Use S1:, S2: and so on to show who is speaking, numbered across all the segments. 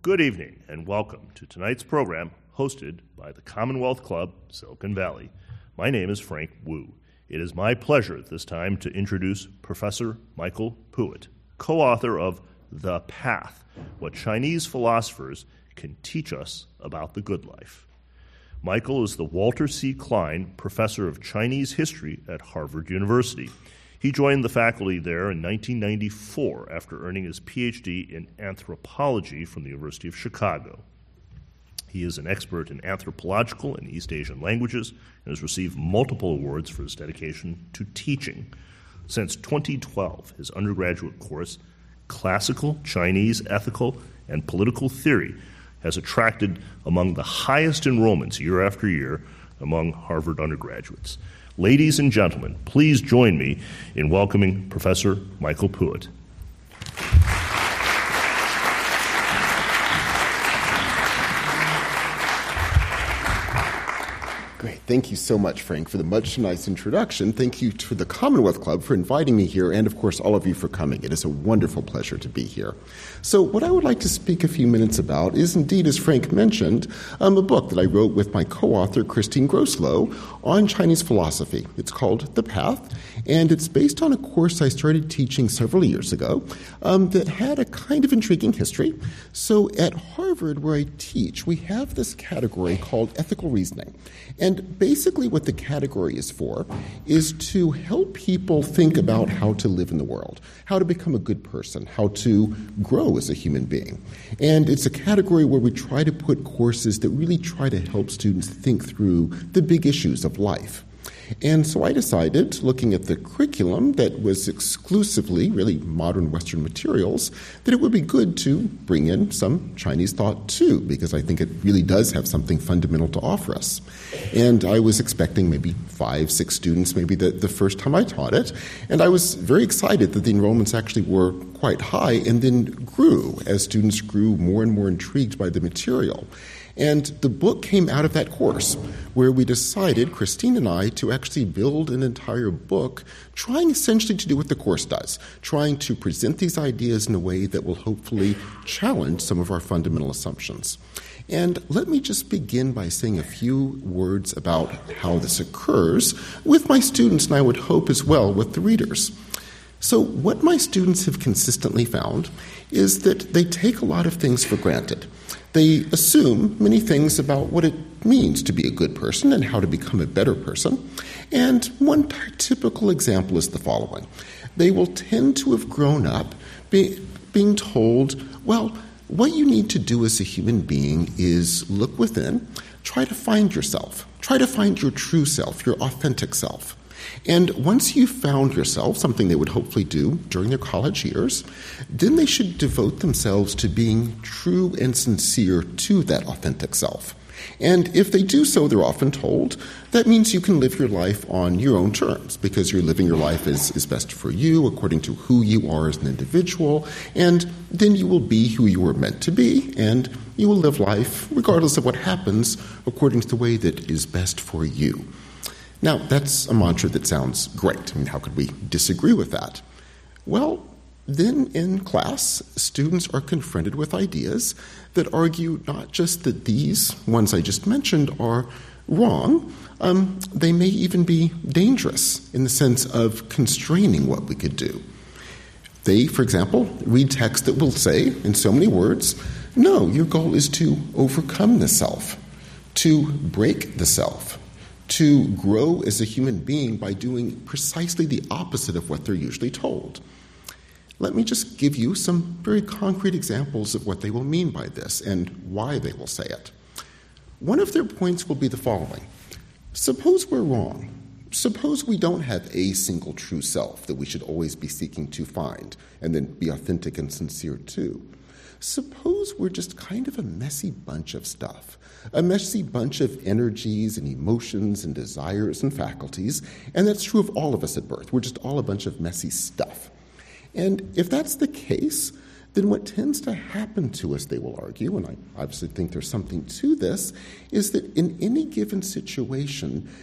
S1: Good evening and welcome to tonight's program hosted by the Commonwealth Club, Silicon Valley. My name is Frank Wu. It is my pleasure at this time to introduce Professor Michael Puett, co-author of The Path, What Chinese Philosophers Can Teach Us About the Good Life. Michael is the Walter C. Klein Professor of Chinese History at Harvard University. He joined the faculty there in 1994 after earning his PhD in anthropology from the University of Chicago. He is an expert in anthropological and East Asian languages and has received multiple awards for his dedication to teaching. Since 2012, his undergraduate course, Classical Chinese Ethical and Political Theory, has attracted among the highest enrollments year after year among Harvard undergraduates. Ladies and gentlemen, please join me in welcoming Professor Michael Puett.
S2: Great. Thank you so much, Frank, for the much nice introduction. Thank you to the Commonwealth Club for inviting me here, and of course, all of you for coming. It is a wonderful pleasure to be here. So what I would like to speak a few minutes about is indeed, as Frank mentioned, a book that I wrote with my co-author, Christine Grosslow, on Chinese philosophy. It's called The Path, and it's based on a course I started teaching several years ago that had a kind of intriguing history. So at Harvard, where I teach, we have this category called ethical reasoning. And basically what the category is for is to help people think about how to live in the world, how to become a good person, how to grow as a human being. And it's a category where we try to put courses that really try to help students think through the big issues of life. And so I decided, looking at the curriculum that was exclusively really modern Western materials, that it would be good to bring in some Chinese thought too, because I think it really does have something fundamental to offer us. And I was expecting maybe 5, 6 students, maybe the first time I taught it. And I was very excited that the enrollments actually were quite high and then grew as students grew more and more intrigued by the material. And the book came out of that course, where we decided, Christine and I, to actually build an entire book trying essentially to do what the course does, trying to present these ideas in a way that will hopefully challenge some of our fundamental assumptions. And let me just begin by saying a few words about how this occurs with my students, and I would hope as well with the readers. So what my students have consistently found is that they take a lot of things for granted. They assume many things about what it means to be a good person and how to become a better person. And one typical example is the following. They will tend to have grown up being told, well, what you need to do as a human being is look within, try to find yourself, try to find your true self, your authentic self. And once you've found yourself, something they would hopefully do during their college years, then they should devote themselves to being true and sincere to that authentic self. And if they do so, they're often told, that means you can live your life on your own terms because you're living your life as best for you, according to who you are as an individual, and then you will be who you were meant to be, and you will live life, regardless of what happens, according to the way that is best for you. Now, that's a mantra that sounds great. I mean, how could we disagree with that? Well, then in class, students are confronted with ideas that argue not just that these ones I just mentioned are wrong, they may even be dangerous in the sense of constraining what we could do. They, for example, read text that will say, in so many words, no, your goal is to overcome the self, to break the self, to grow as a human being by doing precisely the opposite of what they're usually told. Let me just give you some very concrete examples of what they will mean by this and why they will say it. One of their points will be the following. Suppose we're wrong. Suppose we don't have a single true self that we should always be seeking to find and then be authentic and sincere to. Suppose we're just kind of a messy bunch of stuff, a messy bunch of energies and emotions and desires and faculties, and that's true of all of us at birth. We're just all a bunch of messy stuff. And if that's the case, then what tends to happen to us, they will argue, and I obviously think there's something to this, is that in any given situation,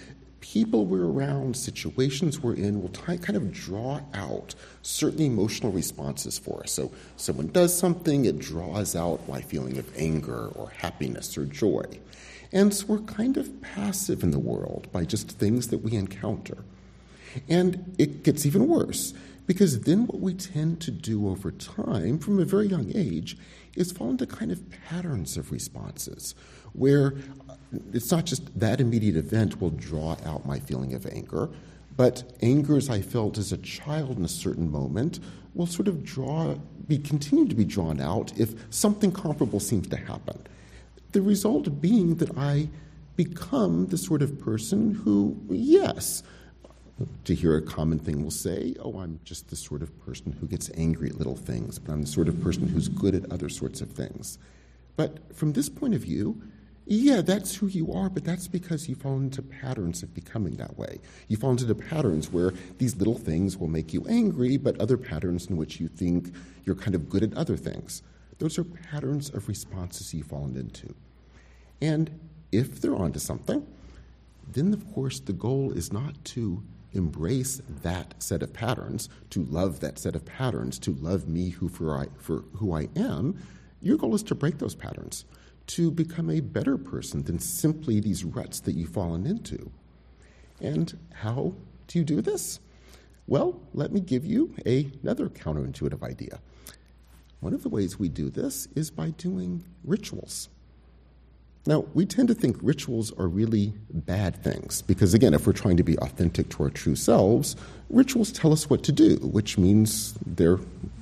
S2: people we're around, situations we're in will kind of draw out certain emotional responses for us. So someone does something, it draws out my feeling of anger or happiness or joy. And so we're kind of passive in the world by just things that we encounter. And it gets even worse, because then what we tend to do over time, from a very young age, is fall into kind of patterns of responses, where it's not just that immediate event will draw out my feeling of anger, but anger as I felt as a child in a certain moment will sort of continue to be drawn out if something comparable seems to happen. The result being that I become the sort of person who, yes, to hear a common thing will say, oh, I'm just the sort of person who gets angry at little things, but I'm the sort of person who's good at other sorts of things. But from this point of view, yeah, that's who you are, but that's because you fall into patterns of becoming that way. You fall into the patterns where these little things will make you angry, but other patterns in which you think you're kind of good at other things. Those are patterns of responses you fall into. And if they're onto something, then, of course, the goal is not to embrace that set of patterns, to love that set of patterns, to love me for who I am. Your goal is to break those patterns, to become a better person than simply these ruts that you've fallen into. And how do you do this? Well, let me give you another counterintuitive idea. One of the ways we do this is by doing rituals. Now, we tend to think rituals are really bad things because, again, if we're trying to be authentic to our true selves, rituals tell us what to do, which means they're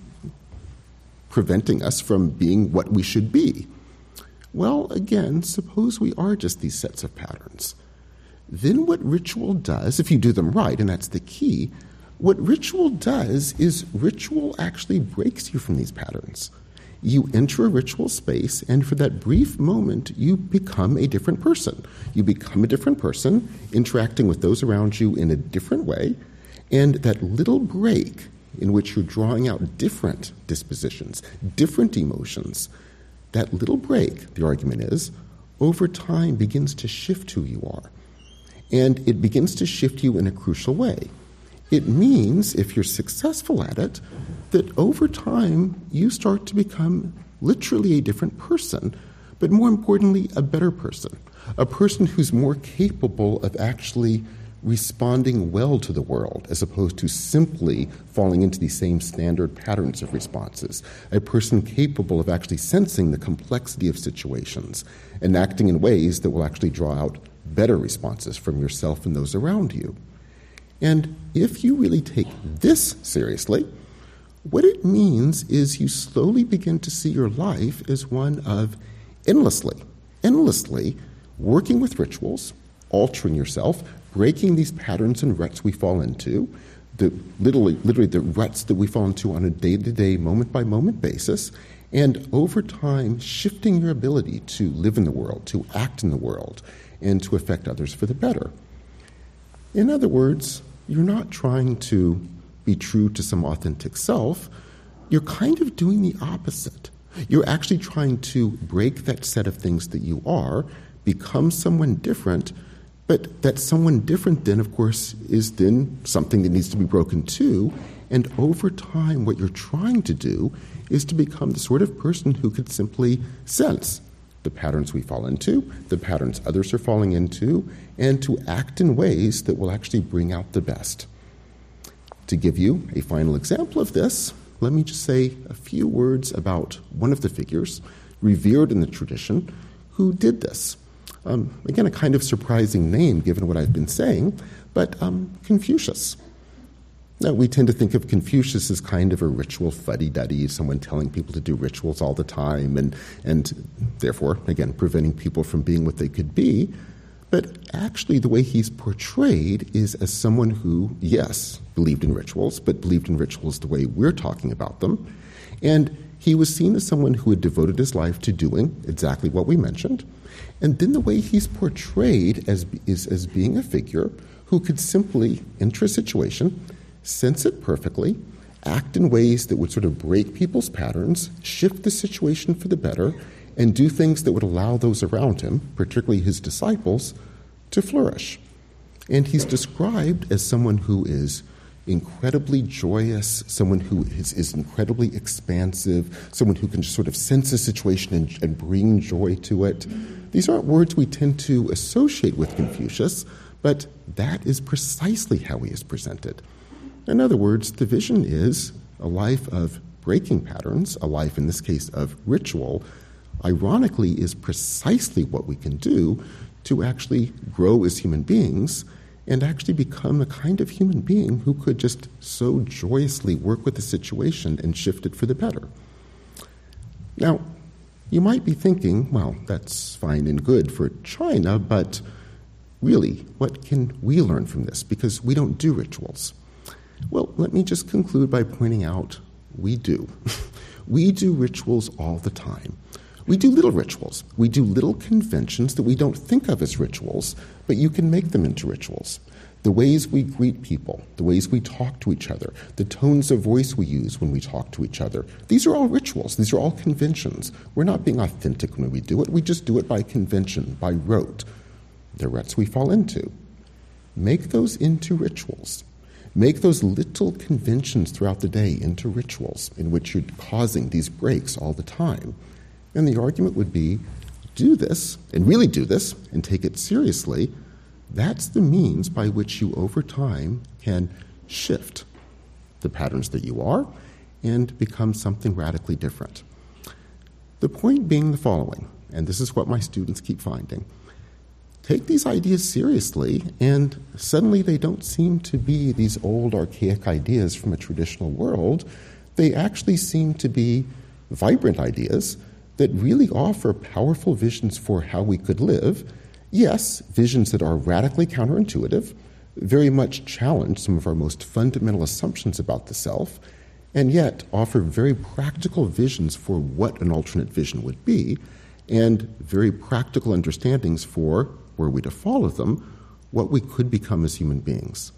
S2: preventing us from being what we should be. Well, again, suppose we are just these sets of patterns. Then what ritual does, if you do them right, and that's the key, what ritual does is ritual actually breaks you from these patterns. You enter a ritual space, and for that brief moment, you become a different person. You become a different person, interacting with those around you in a different way, and that little break in which you're drawing out different dispositions, different emotions, that little break, the argument is, over time begins to shift who you are. And it begins to shift you in a crucial way. It means, if you're successful at it, that over time you start to become literally a different person, but more importantly, a better person, a person who's more capable of actually responding well to the world as opposed to simply falling into these same standard patterns of responses, a person capable of actually sensing the complexity of situations and acting in ways that will actually draw out better responses from yourself and those around you. And if you really take this seriously, what it means is you slowly begin to see your life as one of endlessly working with rituals, altering yourself, breaking these patterns and ruts we fall into, literally the ruts that we fall into on a day-to-day, moment-by-moment basis, and over time shifting your ability to live in the world, to act in the world, and to affect others for the better. In other words, you're not trying to be true to some authentic self. You're kind of doing the opposite. You're actually trying to break that set of things that you are, become someone different, but that someone different then, of course, is then something that needs to be broken too. And over time, what you're trying to do is to become the sort of person who could simply sense the patterns we fall into, the patterns others are falling into, and to act in ways that will actually bring out the best. To give you a final example of this, let me just say a few words about one of the figures revered in the tradition who did this. Again, a kind of surprising name given what I've been saying, but Confucius. Now, we tend to think of Confucius as kind of a ritual fuddy-duddy, someone telling people to do rituals all the time and therefore, again, preventing people from being what they could be. But actually, the way he's portrayed is as someone who, yes, believed in rituals, but believed in rituals the way we're talking about them. And he was seen as someone who had devoted his life to doing exactly what we mentioned. And then the way he's portrayed is as being a figure who could simply enter a situation, sense it perfectly, act in ways that would sort of break people's patterns, shift the situation for the better, and do things that would allow those around him, particularly his disciples, to flourish. And he's described as someone who is incredibly joyous, someone who is incredibly expansive, someone who can just sort of sense a situation and bring joy to it. These aren't words we tend to associate with Confucius, but that is precisely how he is presented. In other words, the vision is a life of breaking patterns, a life, in this case, of ritual, ironically, is precisely what we can do to actually grow as human beings and actually become the kind of human being who could just so joyously work with the situation and shift it for the better. Now, you might be thinking, well, that's fine and good for China, but really, what can we learn from this? Because we don't do rituals. Well, let me just conclude by pointing out we do. We do rituals all the time. We do little rituals. We do little conventions that we don't think of as rituals, but you can make them into rituals. The ways we greet people, the ways we talk to each other, the tones of voice we use when we talk to each other, these are all rituals. These are all conventions. We're not being authentic when we do it. We just do it by convention, by rote. They're ruts we fall into. Make those into rituals. Make those little conventions throughout the day into rituals in which you're causing these breaks all the time. And the argument would be, do this, and really do this, and take it seriously. That's the means by which you, over time, can shift the patterns that you are and become something radically different. The point being the following, and this is what my students keep finding. Take these ideas seriously, and suddenly they don't seem to be these old, archaic ideas from a traditional world. They actually seem to be vibrant ideas that really offer powerful visions for how we could live. Yes, visions that are radically counterintuitive, very much challenge some of our most fundamental assumptions about the self, and yet offer very practical visions for what an alternate vision would be, and very practical understandings for, were we to follow them, what we could become as human beings.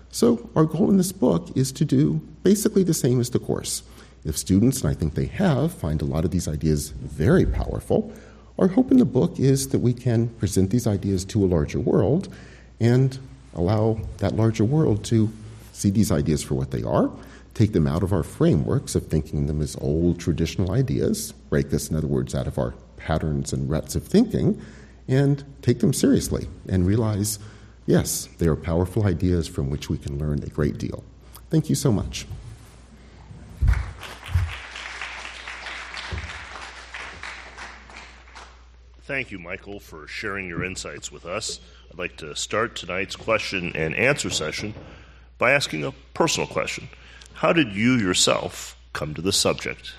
S2: So our goal in this book is to do basically the same as the course. If students, and I think they have, find a lot of these ideas very powerful, our hope in the book is that we can present these ideas to a larger world and allow that larger world to see these ideas for what they are, take them out of our frameworks of thinking them as old traditional ideas, break this, in other words, out of our patterns and ruts of thinking, and take them seriously and realize, yes, they are powerful ideas from which we can learn a great deal. Thank you so much.
S1: Thank you, Michael, for sharing your insights with us. I'd like to start tonight's question and answer session by asking a personal question. How did you yourself come to the subject?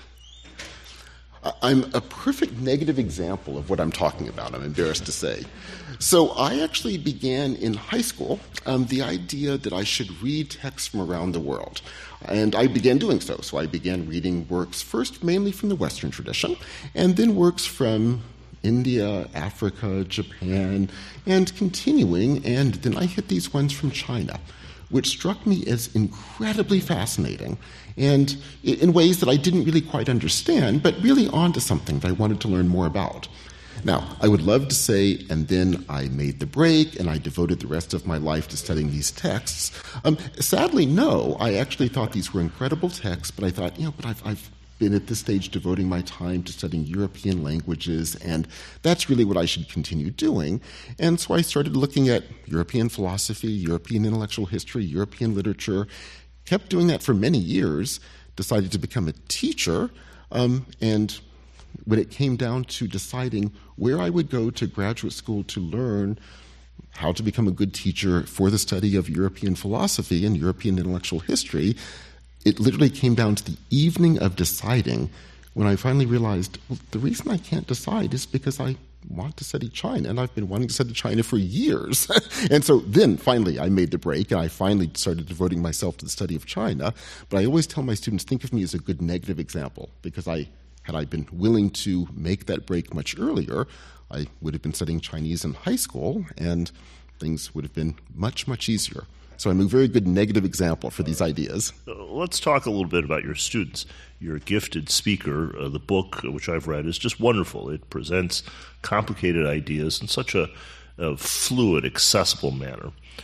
S2: I'm a perfect negative example of what I'm talking about, I'm embarrassed to say. So I actually began in high school the idea that I should read texts from around the world. And I began doing so. So I began reading works first mainly from the Western tradition, and then works from India, Africa, Japan, and continuing, and then I hit these ones from China, which struck me as incredibly fascinating, and in ways that I didn't really quite understand, but really onto something that I wanted to learn more about. Now, I would love to say, and then I made the break, and I devoted the rest of my life to studying these texts. Sadly, no. I actually thought these were incredible texts, but I thought, but I've been at this stage devoting my time to studying European languages, and that's really what I should continue doing. And so I started looking at European philosophy, European intellectual history, European literature, kept doing that for many years, decided to become a teacher, and when it came down to deciding where I would go to graduate school to learn how to become a good teacher for the study of European philosophy and European intellectual history, it literally came down to the evening of deciding when I finally realized, well, the reason I can't decide is because I want to study China, and I've been wanting to study China for years. And so then finally I made the break, and I finally started devoting myself to the study of China. But I always tell my students, think of me as a good negative example, because had I been willing to make that break much earlier, I would have been studying Chinese in high school, and things would have been much, much easier. So I'm a very good negative example for these ideas.
S1: Let's talk a little bit about your students. You're a gifted speaker. The book, which I've read, is just wonderful. It presents complicated ideas in such a fluid, accessible manner.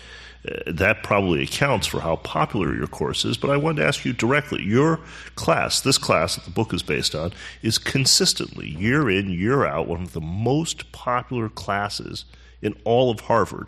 S1: That probably accounts for how popular your course is, but I wanted to ask you directly. Your class, this class that the book is based on, is consistently, year in, year out, one of the most popular classes in all of Harvard.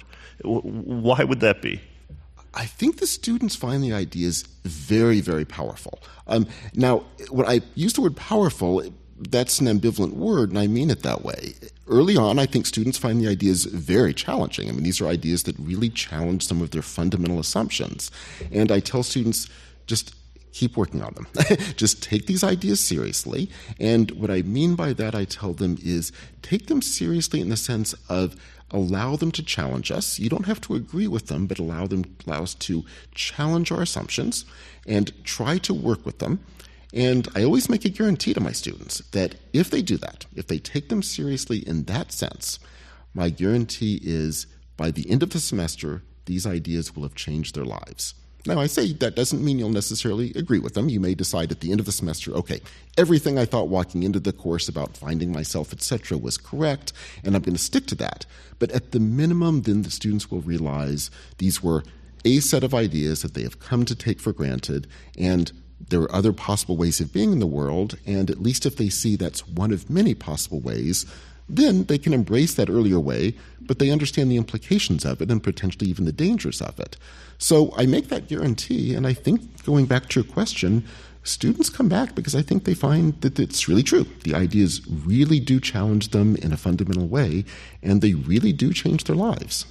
S1: Why would that be?
S2: I think the students find the ideas very, very powerful. Now, when I use the word powerful, that's an ambivalent word, and I mean it that way. Early on, I think students find the ideas very challenging. I mean, these are ideas that really challenge some of their fundamental assumptions. And I tell students, just keep working on them. Just take these ideas seriously. And what I mean by that, I tell them, is take them seriously in the sense of allow them to challenge us. You don't have to agree with them, but allow us to challenge our assumptions and try to work with them. And I always make a guarantee to my students that if they do that, if they take them seriously in that sense, my guarantee is by the end of the semester, these ideas will have changed their lives. Now, I say that doesn't mean you'll necessarily agree with them. You may decide at the end of the semester, okay, everything I thought walking into the course about finding myself, etc., was correct, and I'm going to stick to that. But at the minimum, then the students will realize these were a set of ideas that they have come to take for granted, and there are other possible ways of being in the world, and at least if they see that's one of many possible ways, then they can embrace that earlier way, but they understand the implications of it and potentially even the dangers of it. So I make that guarantee, and I think, going back to your question, students come back because I think they find that it's really true. The ideas really do challenge them in a fundamental way, and they really do change their lives.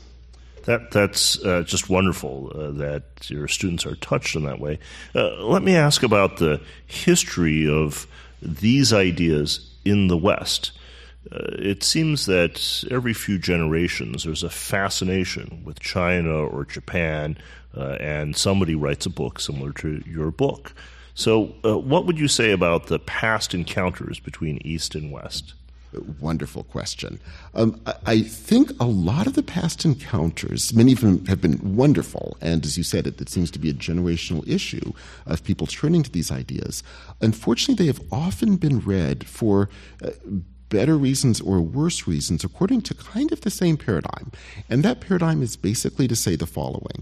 S1: That's just wonderful that your students are touched in that way. Let me ask about the history of these ideas in the West. It seems that every few generations there's a fascination with China or Japan, and somebody writes a book similar to your book. So what would you say about the past encounters between East and West?
S2: Wonderful question. I think a lot of the past encounters, many of them have been wonderful, and as you said, it seems to be a generational issue of people turning to these ideas. Unfortunately, they have often been read for better reasons or worse reasons according to kind of the same paradigm. And that paradigm is basically to say the following.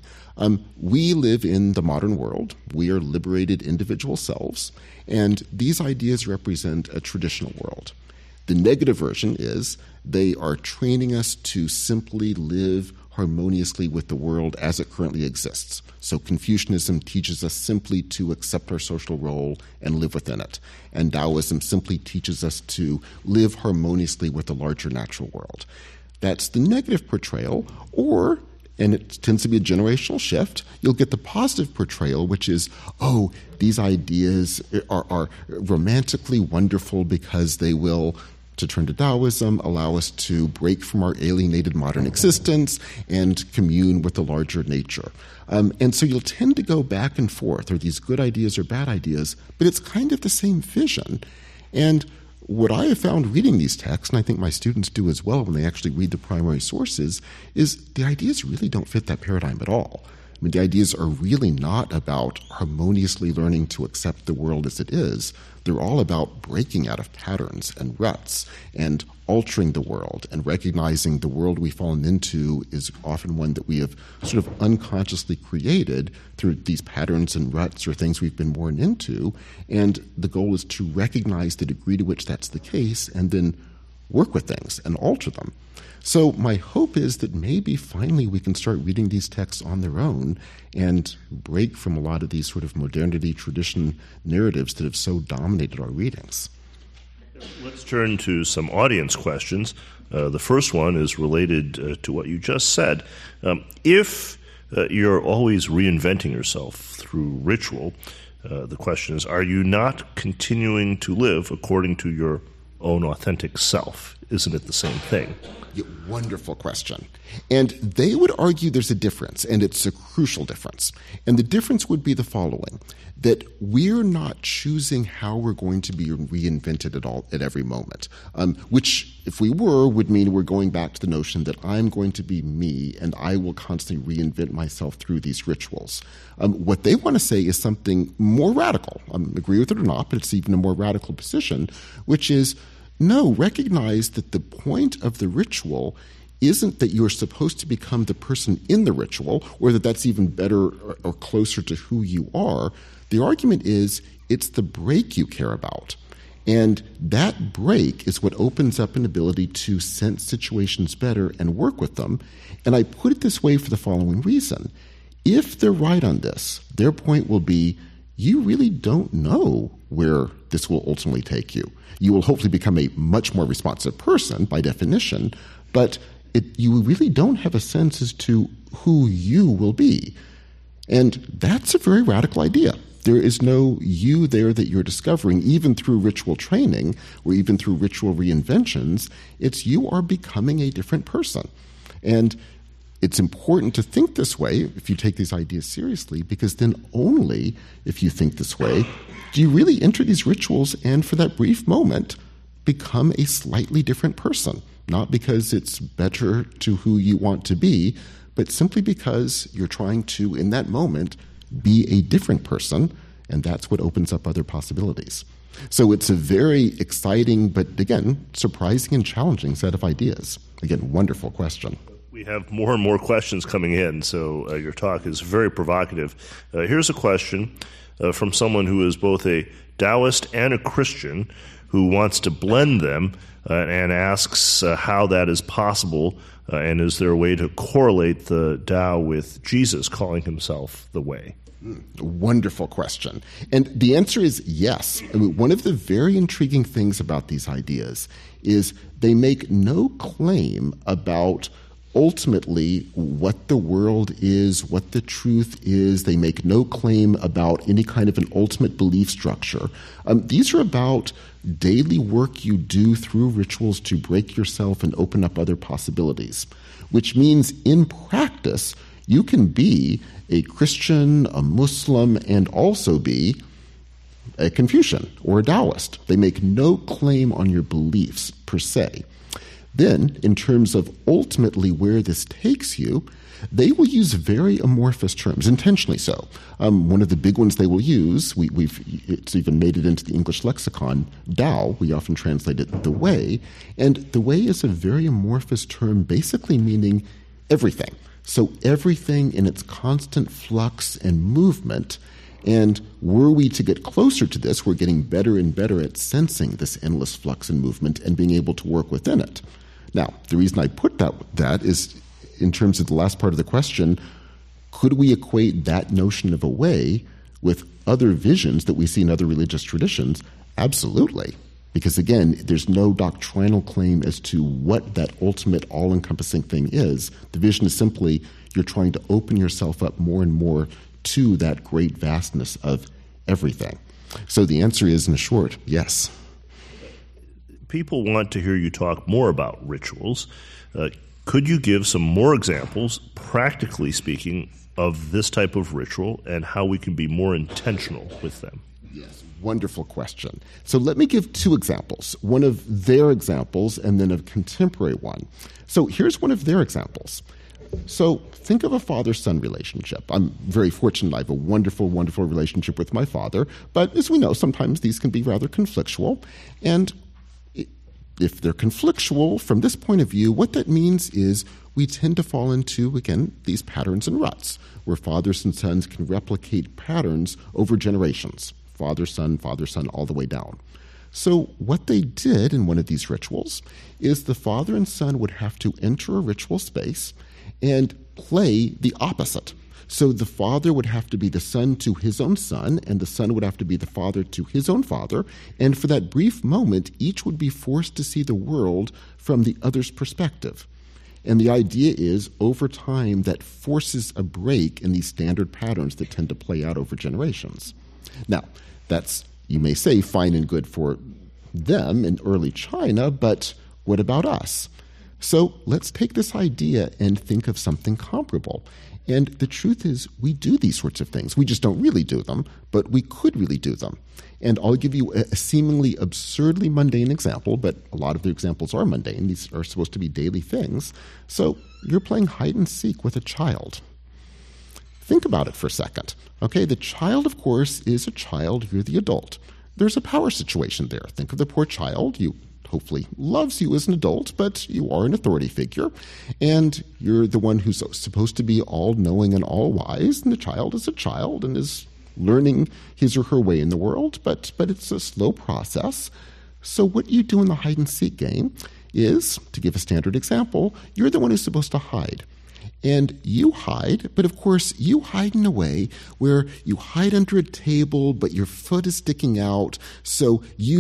S2: We live in the modern world. We are liberated individual selves, and these ideas represent a traditional world. The negative version is they are training us to simply live harmoniously with the world as it currently exists. So Confucianism teaches us simply to accept our social role and live within it. And Taoism simply teaches us to live harmoniously with the larger natural world. That's the negative portrayal, or, and it tends to be a generational shift, you'll get the positive portrayal, which is, oh, these ideas are romantically wonderful because they will, to turn to Taoism, allow us to break from our alienated modern existence and commune with the larger nature. And so you'll tend to go back and forth, are these good ideas or bad ideas, but it's kind of the same vision. And what I have found reading these texts, and I think my students do as well when they actually read the primary sources, is the ideas really don't fit that paradigm at all. I mean, the ideas are really not about harmoniously learning to accept the world as it is. They're all about breaking out of patterns and ruts and altering the world and recognizing the world we've fallen into is often one that we have sort of unconsciously created through these patterns and ruts or things we've been born into. And the goal is to recognize the degree to which that's the case and then work with things and alter them. So my hope is that maybe finally we can start reading these texts on their own and break from a lot of these sort of modernity tradition narratives that have so dominated our readings.
S1: Let's turn to some audience questions. The first one is related to what you just said. If you're always reinventing yourself through ritual, the question is, are you not continuing to live according to your own authentic self? Isn't it the same thing?
S2: Yeah, wonderful question. And they would argue there's a difference, and it's a crucial difference. And the difference would be the following, that we're not choosing how we're going to be reinvented at every moment, which, if we were, would mean we're going back to the notion that I'm going to be me, and I will constantly reinvent myself through these rituals. What they want to say is something more radical. Agree with it or not, but it's even a more radical position, which is, no, recognize that the point of the ritual isn't that you're supposed to become the person in the ritual, or that that's even better or closer to who you are. The argument is it's the break you care about. And that break is what opens up an ability to sense situations better and work with them. And I put it this way for the following reason. If they're right on this, their point will be, you really don't know where this will ultimately take you. You will hopefully become a much more responsive person by definition, but you really don't have a sense as to who you will be. And that's a very radical idea. There is no you there that you're discovering, even through ritual training or even through ritual reinventions. It's you are becoming a different person. And it's important to think this way if you take these ideas seriously, because then only if you think this way do you really enter these rituals and for that brief moment become a slightly different person. Not because it's better to who you want to be, but simply because you're trying to, in that moment, be a different person, and that's what opens up other possibilities. So it's a very exciting, but again, surprising and challenging set of ideas. Again, wonderful question.
S1: We have more and more questions coming in, so your talk is very provocative. Here's a question from someone who is both a Taoist and a Christian who wants to blend them and asks how that is possible, and is there a way to correlate the Tao with Jesus calling himself the way?
S2: Wonderful question. And the answer is yes. I mean, one of the very intriguing things about these ideas is they make no claim about ultimately what the world is, what the truth is. They make no claim about any kind of an ultimate belief structure. These are about daily work you do through rituals to break yourself and open up other possibilities, which means in practice, you can be a Christian, a Muslim, and also be a Confucian or a Taoist. They make no claim on your beliefs per se. Then, in terms of ultimately where this takes you, they will use very amorphous terms, intentionally so. One of the big ones they will use, it's even made it into the English lexicon, Tao, we often translate it the way, and the way is a very amorphous term basically meaning everything. So everything in its constant flux and movement. And were we to get closer to this, we're getting better and better at sensing this endless flux and movement and being able to work within it. Now, the reason I put that is in terms of the last part of the question, could we equate that notion of a way with other visions that we see in other religious traditions? Absolutely. Because again, there's no doctrinal claim as to what that ultimate all-encompassing thing is. The vision is simply you're trying to open yourself up more and more to that great vastness of everything. So the answer is, in short, yes.
S1: People want to hear you talk more about rituals. Could you give some more examples, practically speaking, of this type of ritual and how we can be more intentional with them?
S2: Yes, wonderful question. So let me give two examples, one of their examples and then a contemporary one. So here's one of their examples. So think of a father-son relationship. I'm very fortunate. I have a wonderful, wonderful relationship with my father. But as we know, sometimes these can be rather conflictual. And if they're conflictual from this point of view, what that means is we tend to fall into, again, these patterns and ruts, where fathers and sons can replicate patterns over generations. Father, son, all the way down. So what they did in one of these rituals is the father and son would have to enter a ritual space and play the opposite. So the father would have to be the son to his own son, and the son would have to be the father to his own father. And for that brief moment, each would be forced to see the world from the other's perspective. And the idea is, over time, that forces a break in these standard patterns that tend to play out over generations. Now, that's, you may say, fine and good for them in early China, but what about us? So let's take this idea and think of something comparable. And the truth is, we do these sorts of things. We just don't really do them, but we could really do them. And I'll give you a seemingly absurdly mundane example, but a lot of the examples are mundane. These are supposed to be daily things. So you're playing hide and seek with a child. Think about it for a second. Okay, the child, of course, is a child. You're the adult. There's a power situation there. Think of the poor child. You hopefully loves you as an adult, but you are an authority figure, and you're the one who's supposed to be all-knowing and all-wise, and the child is a child and is learning his or her way in the world, but it's a slow process. So what you do in the hide-and-seek game is, to give a standard example, you're the one who's supposed to hide. And you hide, but of course you hide in a way where you hide under a table, but your foot is sticking out, so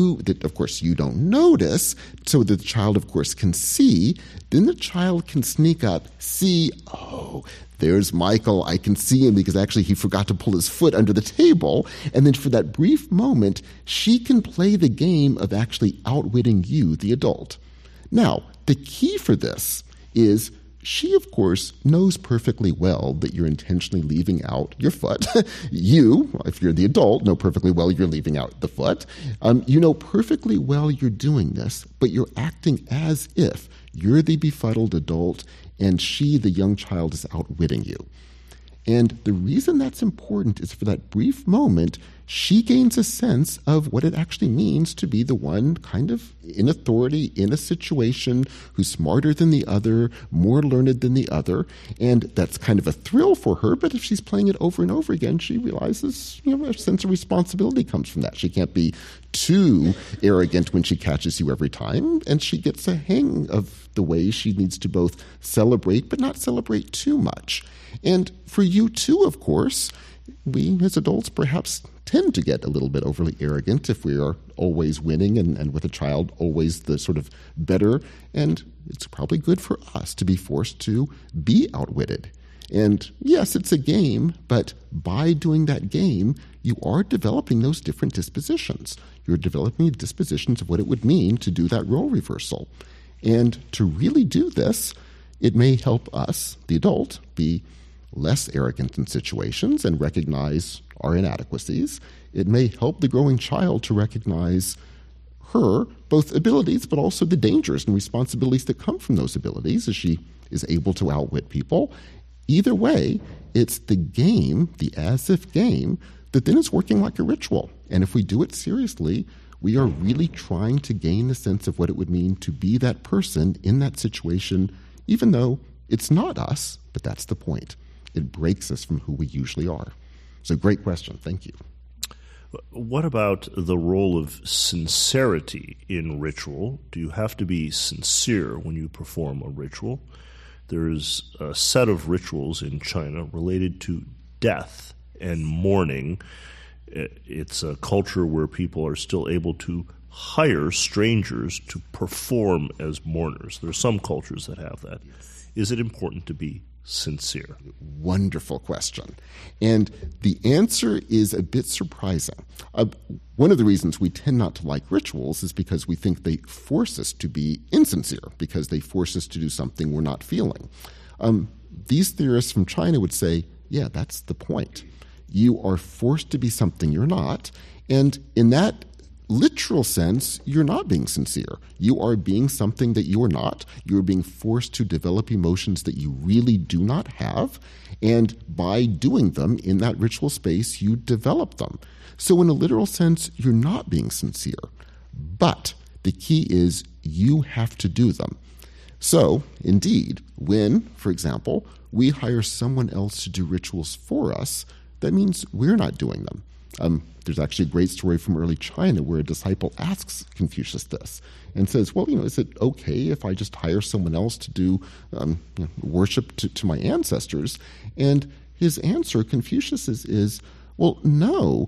S2: of course you don't notice, so that the child, of course, can see. Then the child can sneak up, see, oh, there's Michael, I can see him because actually he forgot to pull his foot under the table. And then for that brief moment, she can play the game of actually outwitting you, the adult. Now, the key for this is she, of course, knows perfectly well that you're intentionally leaving out your foot. You, if you're the adult, know perfectly well you're leaving out the foot. You know perfectly well you're doing this, but you're acting as if you're the befuddled adult and she, the young child, is outwitting you. And the reason that's important is for that brief moment, she gains a sense of what it actually means to be the one kind of in authority in a situation who's smarter than the other, more learned than the other. And that's kind of a thrill for her. But if she's playing it over and over again, she realizes, a sense of responsibility comes from that. She can't be too arrogant when she catches you every time. And she gets a hang of the way she needs to both celebrate, but not celebrate too much. And for you too, of course, we as adults perhaps tend to get a little bit overly arrogant if we are always winning and with a child always the sort of better. And it's probably good for us to be forced to be outwitted. And yes, it's a game, but by doing that game, you are developing those different dispositions. You're developing dispositions of what it would mean to do that role reversal. And to really do this, it may help us, the adult, be less arrogant in situations and recognize our inadequacies. It may help the growing child to recognize her both abilities, but also the dangers and responsibilities that come from those abilities as she is able to outwit people. Either way, it's the game, the as-if game, that then is working like a ritual. And if we do it seriously, we are really trying to gain a sense of what it would mean to be that person in that situation, even though it's not us, but that's the point. It breaks us from who we usually are. So great question. Thank you.
S1: What about the role of sincerity in ritual? Do you have to be sincere when you perform a ritual? There's a set of rituals in China related to death and mourning. It's a culture where people are still able to hire strangers to perform as mourners. There are some cultures that have that. Yes. Is it important to be sincere?
S2: Wonderful question. And the answer is a bit surprising. One of the reasons we tend not to like rituals is because we think they force us to be insincere, because they force us to do something we're not feeling. These theorists from China would say, yeah, that's the point. You are forced to be something you're not, and in that literal sense, you're not being sincere. You are being something that you are not. You are being forced to develop emotions that you really do not have. And by doing them in that ritual space, you develop them. So in a literal sense, you're not being sincere. But the key is you have to do them. So, indeed, when, for example, we hire someone else to do rituals for us, that means we're not doing them. There's actually a great story from early China where a disciple asks Confucius this and says, well, is it okay if I just hire someone else to do worship to my ancestors? And his answer, Confucius's, is, well, no,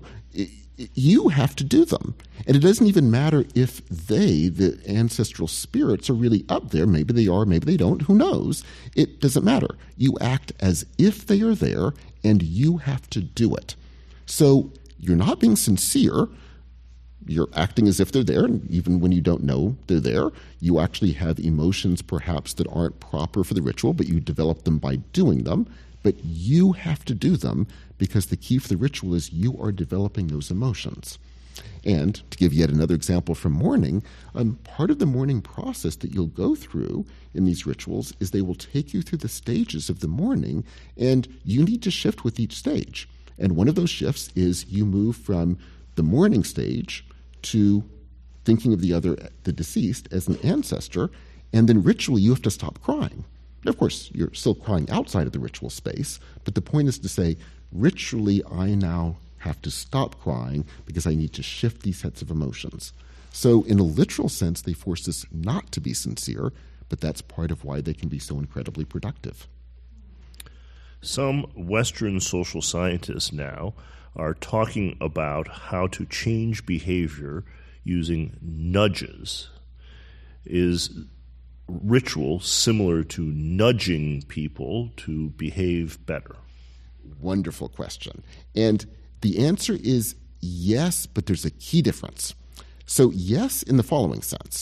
S2: you have to do them. And it doesn't even matter if they, the ancestral spirits, are really up there. Maybe they are, maybe they don't. Who knows? It doesn't matter. You act as if they are there, and you have to do it. So you're not being sincere. You're acting as if they're there, and even when you don't know they're there. You actually have emotions perhaps that aren't proper for the ritual, but you develop them by doing them. But you have to do them because the key for the ritual is you are developing those emotions. And to give yet another example from mourning, part of the mourning process that you'll go through in these rituals is they will take you through the stages of the mourning, and you need to shift with each stage. And one of those shifts is you move from the mourning stage to thinking of the deceased, as an ancestor, and then ritually you have to stop crying. Of course, you're still crying outside of the ritual space, but the point is to say, ritually, I now have to stop crying because I need to shift these sets of emotions. So in a literal sense, they force us not to be sincere, but that's part of why they can be so incredibly productive.
S1: Some Western social scientists now are talking about how to change behavior using nudges. Is ritual similar to nudging people to behave better?
S2: Wonderful question. And the answer is yes, but there's a key difference. So yes, in the following sense.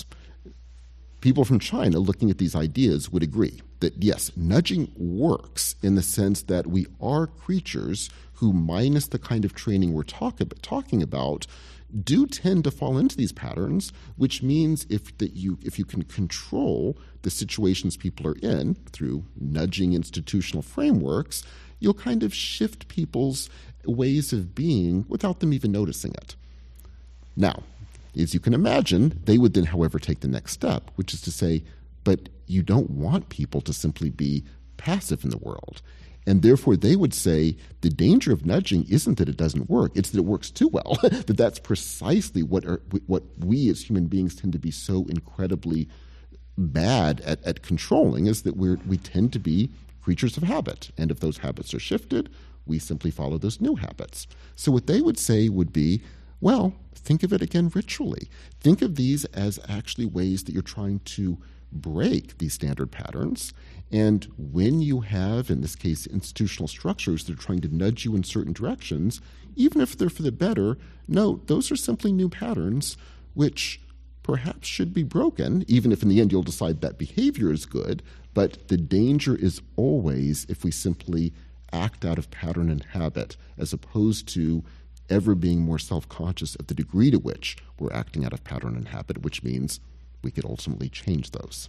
S2: People from China looking at these ideas would agree that yes, nudging works in the sense that we are creatures who, minus the kind of training we're talking about, do tend to fall into these patterns, which means if you can control the situations people are in through nudging institutional frameworks, you'll kind of shift people's ways of being without them even noticing it. Now, as you can imagine, they would then, however, take the next step, which is to say, but you don't want people to simply be passive in the world. And therefore, they would say the danger of nudging isn't that it doesn't work, it's that it works too well. That's precisely what we as human beings tend to be so incredibly bad at controlling, is that we tend to be creatures of habit. And if those habits are shifted, we simply follow those new habits. So what they would say would be, well, think of it again ritually. Think of these as actually ways that you're trying to break these standard patterns. And when you have, in this case, institutional structures that are trying to nudge you in certain directions, even if they're for the better, no, those are simply new patterns which perhaps should be broken, even if in the end you'll decide that behavior is good. But the danger is always if we simply act out of pattern and habit, as opposed to ever being more self-conscious of the degree to which we're acting out of pattern and habit, which means we could ultimately change those.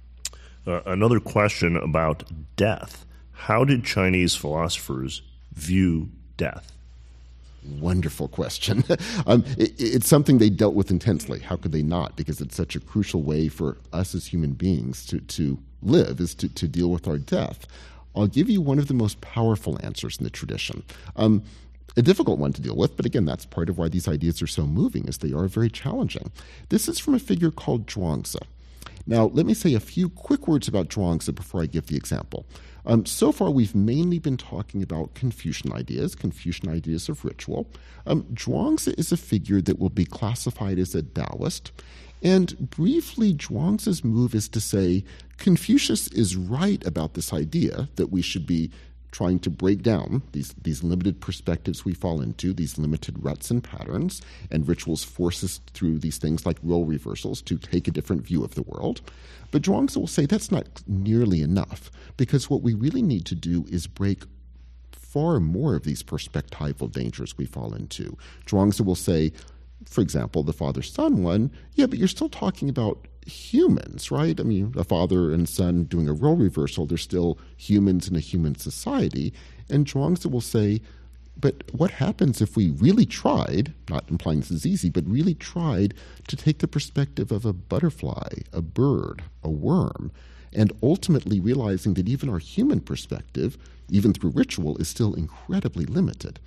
S1: Another question about death. How did Chinese philosophers view death?
S2: Wonderful question. It's something they dealt with intensely. How could they not? Because it's such a crucial way for us as human beings to live, is to deal with our death. I'll give you one of the most powerful answers in the tradition. A difficult one to deal with, but again, that's part of why these ideas are so moving, is they are very challenging. This is from a figure called Zhuangzi. Now, let me say a few quick words about Zhuangzi before I give the example. So far, we've mainly been talking about Confucian ideas of ritual. Zhuangzi is a figure that will be classified as a Taoist. And briefly, Zhuangzi's move is to say Confucius is right about this idea that we should be trying to break down these limited perspectives we fall into, these limited ruts and patterns, and rituals force us through these things like role reversals to take a different view of the world. But Zhuangzi will say that's not nearly enough, because what we really need to do is break far more of these perspectival dangers we fall into. Zhuangzi will say, for example, the father-son one, yeah, but you're still talking about humans, right? I mean, a father and son doing a role reversal, they're still humans in a human society. And Zhuangzi will say, but what happens if we really tried, not implying this is easy, but really tried to take the perspective of a butterfly, a bird, a worm, and ultimately realizing that even our human perspective, even through ritual, is still incredibly limited.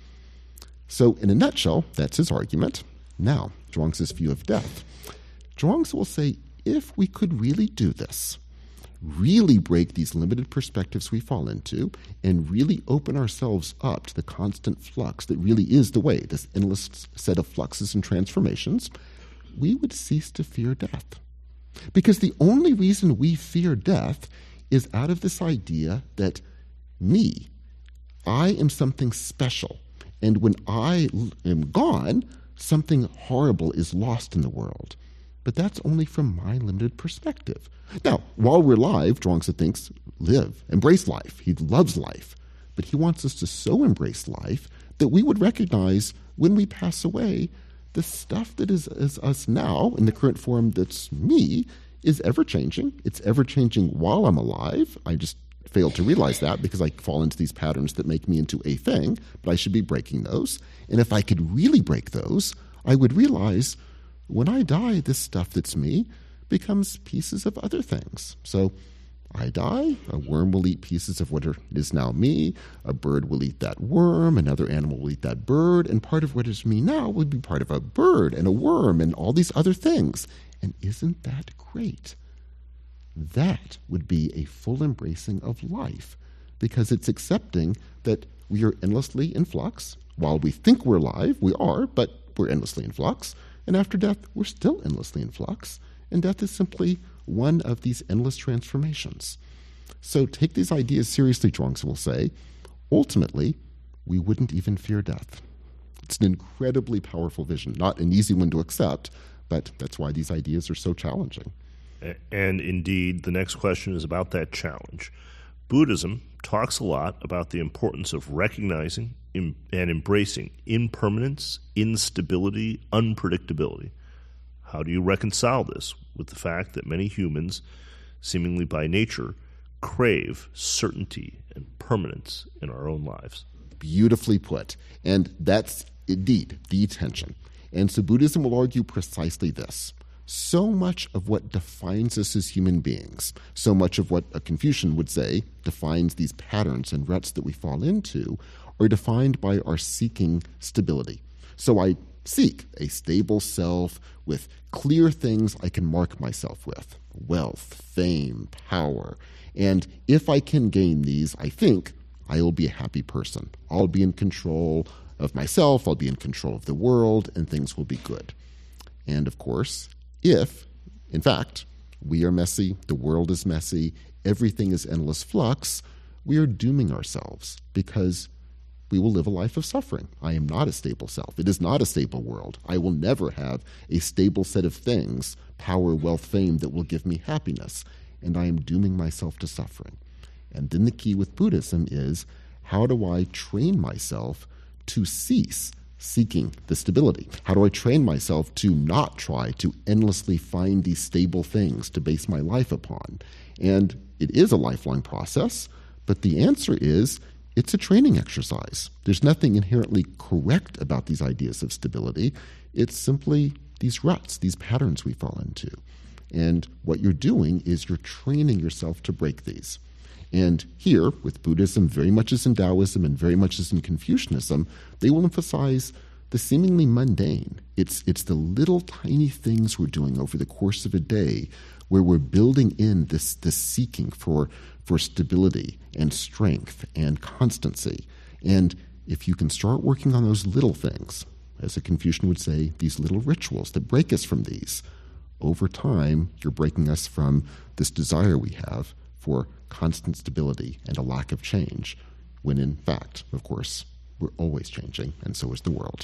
S2: So in a nutshell, that's his argument. Now, Zhuangzi's view of death. Zhuangzi will say, if we could really do this, really break these limited perspectives we fall into, and really open ourselves up to the constant flux that really is the way, this endless set of fluxes and transformations, we would cease to fear death. Because the only reason we fear death is out of this idea that I am something special, and when I am gone, something horrible is lost in the world. But that's only from my limited perspective. Now, while we're alive, Zhuangzi thinks, live, embrace life. He loves life. But he wants us to so embrace life that we would recognize when we pass away, the stuff that is us now, in the current form that's me, is ever-changing. It's ever-changing while I'm alive. I just fail to realize that because I fall into these patterns that make me into a thing, but I should be breaking those. And if I could really break those, I would realize when I die, this stuff that's me becomes pieces of other things. So I die, a worm will eat pieces of what is now me, a bird will eat that worm, another animal will eat that bird, and part of what is me now will be part of a bird and a worm and all these other things. And isn't that great? That would be a full embracing of life, because it's accepting that we are endlessly in flux. While we think we're alive, we are, but we're endlessly in flux. And after death, we're still endlessly in flux. And death is simply one of these endless transformations. So take these ideas seriously, Zhuangzi will say. Ultimately, we wouldn't even fear death. It's an incredibly powerful vision, not an easy one to accept, but that's why these ideas are so challenging.
S1: And indeed, the next question is about that challenge. Buddhism talks a lot about the importance of recognizing and embracing impermanence, instability, unpredictability. How do you reconcile this with the fact that many humans, seemingly by nature, crave certainty and permanence in our own lives?
S2: Beautifully put. And that's indeed the tension. And so Buddhism will argue precisely this. So much of what defines us as human beings, so much of what a Confucian would say defines these patterns and ruts that we fall into, are defined by our seeking stability. So I seek a stable self with clear things I can mark myself with: wealth, fame, power. And if I can gain these, I think I will be a happy person. I'll be in control of myself, I'll be in control of the world, and things will be good. And of course, if, in fact, we are messy, the world is messy, everything is endless flux, we are dooming ourselves, because we will live a life of suffering. I am not a stable self. It is not a stable world. I will never have a stable set of things, power, wealth, fame, that will give me happiness. And I am dooming myself to suffering. And then the key with Buddhism is, how do I train myself to cease seeking the stability? How do I train myself to not try to endlessly find these stable things to base my life upon? And it is a lifelong process, but the answer is, it's a training exercise. There's nothing inherently correct about these ideas of stability. It's simply these ruts, these patterns we fall into. And what you're doing is you're training yourself to break these. And here, with Buddhism, very much as in Taoism and very much as in Confucianism, they will emphasize the seemingly mundane. It's the little tiny things we're doing over the course of a day where we're building in this seeking for stability and strength and constancy. And if you can start working on those little things, as a Confucian would say, these little rituals that break us from these, over time, you're breaking us from this desire we have for constant stability and a lack of change, when in fact, of course, we're always changing, and so is the world.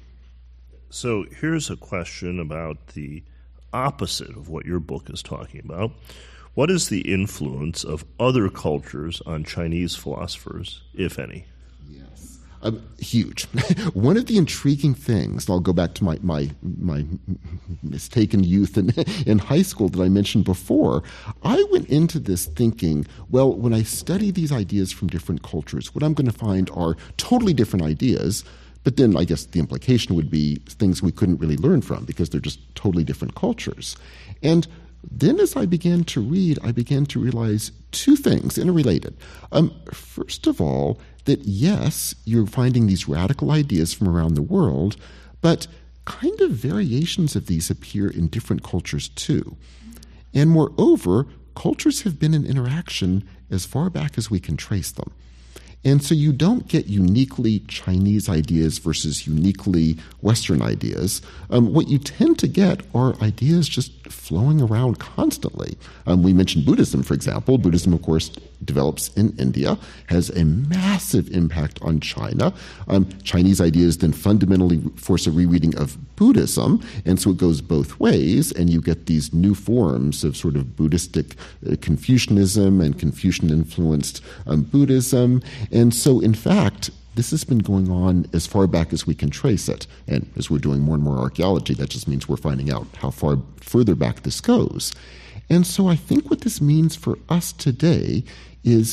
S1: So here's a question about the opposite of what your book is talking about. What is the influence of other cultures on Chinese philosophers, if any?
S2: Yes. Huge. One of the intriguing things, and I'll go back to my mistaken youth in high school that I mentioned before, I went into this thinking, well, when I study these ideas from different cultures, what I'm going to find are totally different ideas, but then I guess the implication would be things we couldn't really learn from because they're just totally different cultures. And then as I began to read, I began to realize two things, interrelated. First of all, that yes, you're finding these radical ideas from around the world, but kind of variations of these appear in different cultures too. And moreover, cultures have been in interaction as far back as we can trace them. And so you don't get uniquely Chinese ideas versus uniquely Western ideas. What you tend to get are ideas just flowing around constantly. We mentioned Buddhism, for example. Buddhism, of course, develops in India, has a massive impact on China. Chinese ideas then fundamentally force a rereading of Buddhism, and so it goes both ways, and you get these new forms of sort of Buddhistic Confucianism and Confucian-influenced Buddhism. And so, in fact, this has been going on as far back as we can trace it. And as we're doing more and more archaeology, that just means we're finding out how far further back this goes. And so I think what this means for us today is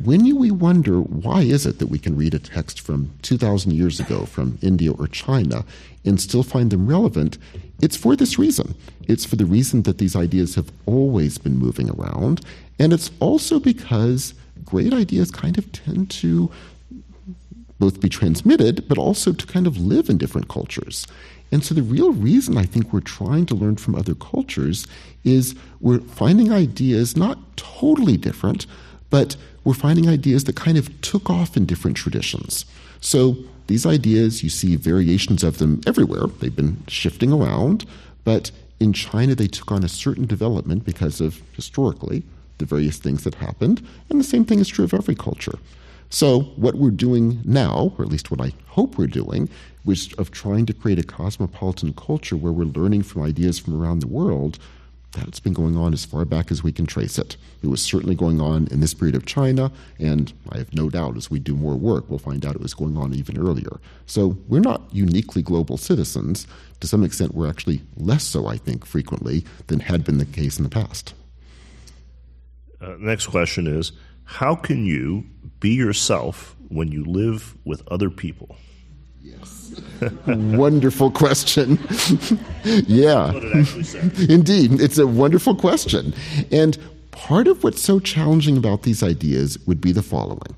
S2: when we wonder why is it that we can read a text from 2,000 years ago from India or China and still find them relevant, it's for this reason. It's for the reason that these ideas have always been moving around, and it's also because great ideas kind of tend to both be transmitted, but also to kind of live in different cultures. And so the real reason I think we're trying to learn from other cultures is we're finding ideas not totally different, but we're finding ideas that kind of took off in different traditions. So these ideas, you see variations of them everywhere. They've been shifting around, but in China they took on a certain development because of, historically, the various things that happened, and the same thing is true of every culture. So what we're doing now, or at least what I hope we're doing, was of trying to create a cosmopolitan culture where we're learning from ideas from around the world. That's been going on as far back as we can trace it. It was certainly going on in this period of China, and I have no doubt as we do more work, we'll find out it was going on even earlier. So we're not uniquely global citizens. To some extent, we're actually less so, I think, frequently than had been the case in the past.
S1: Next question is, how can you be yourself when you live with other people?
S2: Yes. Wonderful question. Yeah.
S1: That's what it actually says.
S2: Indeed. It's a wonderful question. And part of what's so challenging about these ideas would be the following.